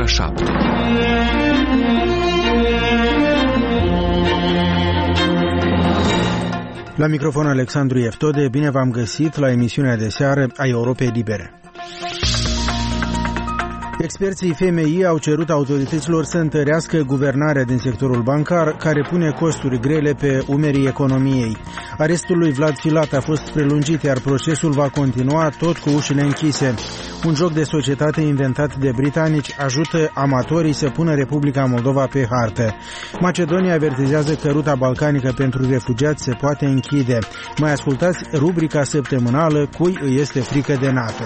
ora 7. La microfon Alexandru Eftode, bine v-am găsit la emisiunea de seară a Europei Libere. Experții FMI au cerut autorităților să întărească guvernarea din sectorul bancar, care pune costuri grele pe umerii economiei. Arestul lui Vlad Filat a fost prelungit, iar procesul va continua tot cu ușile închise. Un joc de societate inventat de britanici ajută amatorii să pună Republica Moldova pe hartă. Macedonia avertizează că ruta balcanică pentru refugiați se poate închide. Mai ascultați rubrica săptămânală Cui îi este frică de NATO.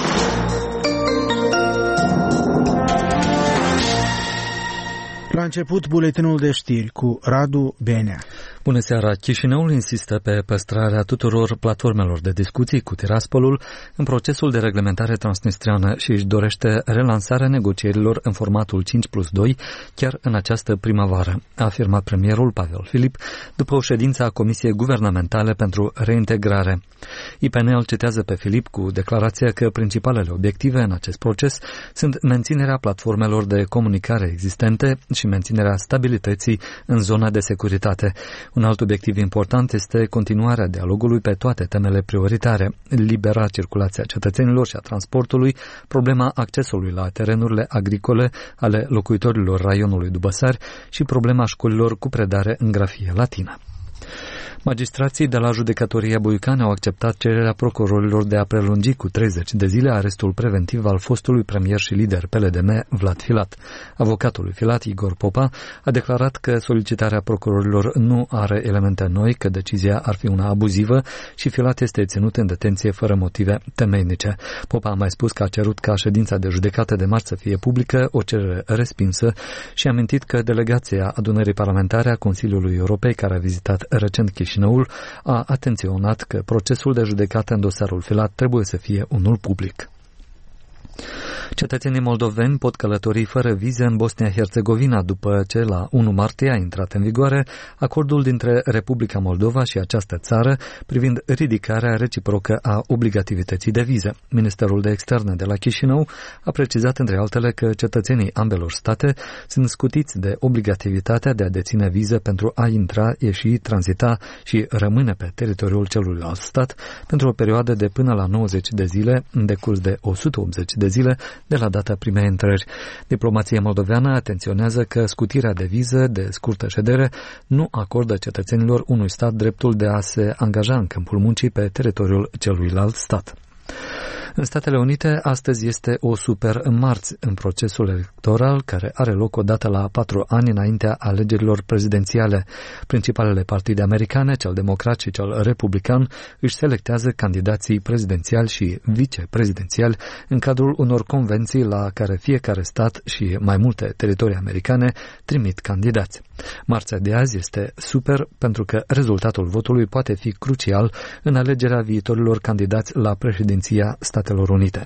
La început, buletinul de știri cu Radu Benea. Bună seara! Chișinăul insistă pe păstrarea tuturor platformelor de discuții cu Tiraspolul în procesul de reglementare transnistriană și își dorește relansarea negocierilor în formatul 5+2 chiar în această primăvară, a afirmat premierul Pavel Filip după o ședință a Comisiei Guvernamentale pentru Reintegrare. IPN îl citează pe Filip cu declarația că principalele obiective în acest proces sunt menținerea platformelor de comunicare existente și menținerea stabilității în zona de securitate. Un alt obiectiv important este continuarea dialogului pe toate temele prioritare, libera circulația cetățenilor și a transportului, problema accesului la terenurile agricole ale locuitorilor raionului Dubăsari și problema școlilor cu predare în grafie latină. Magistrații de la Judecătoria Buicani au acceptat cererea procurorilor de a prelungi cu 30 de zile arestul preventiv al fostului premier și lider PLDM, Vlad Filat. Avocatul lui Filat, Igor Popa, a declarat că solicitarea procurorilor nu are elemente noi, că decizia ar fi una abuzivă și Filat este ținut în detenție fără motive temeinice. Popa a mai spus că a cerut ca ședința de judecată de marți să fie publică, o cerere respinsă, și a amintit că delegația adunării parlamentare a Consiliului Europei, care a vizitat recent Chișinăul, a atenționat că procesul de judecată în dosarul Filat trebuie să fie unul public. Cetățenii moldoveni pot călători fără vize în Bosnia-Herzegovina după ce la 1 martie a intrat în vigoare acordul dintre Republica Moldova și această țară privind ridicarea reciprocă a obligativității de vize. Ministerul de Externe de la Chișinău a precizat între altele că cetățenii ambelor state sunt scutiți de obligativitatea de a deține vize pentru a intra, ieși, tranzita și rămâne pe teritoriul celuilalt stat pentru o perioadă de până la 90 de zile, în decurs de 180 de zile de la data primei intrări. Diplomația moldoveană atenționează că scutirea de viză de scurtă ședere nu acordă cetățenilor unui stat dreptul de a se angaja în câmpul muncii pe teritoriul celuilalt stat. În Statele Unite, astăzi este o super marți în procesul electoral care are loc odată la 4 ani înaintea alegerilor prezidențiale. Principalele partide americane, cel democrat și cel republican, își selectează candidații prezidențiali și viceprezidențiali în cadrul unor convenții la care fiecare stat și mai multe teritorii americane trimit candidați. Marțea de azi este super pentru că rezultatul votului poate fi crucial în alegerea viitorilor candidați la președinția Statelor Unite.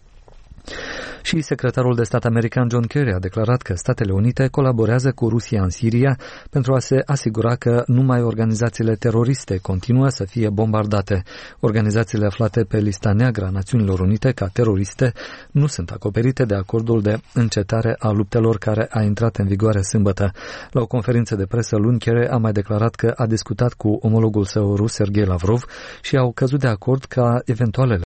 Și secretarul de stat american John Kerry a declarat că Statele Unite colaborează cu Rusia în Siria pentru a se asigura că numai organizațiile teroriste continuă să fie bombardate. Organizațiile aflate pe lista neagră a Națiunilor Unite ca teroriste nu sunt acoperite de acordul de încetare a luptelor care a intrat în vigoare sâmbătă. La o conferință de presă luni, Kerry a mai declarat că a discutat cu omologul său rus, Sergei Lavrov, și au căzut de acord ca eventualele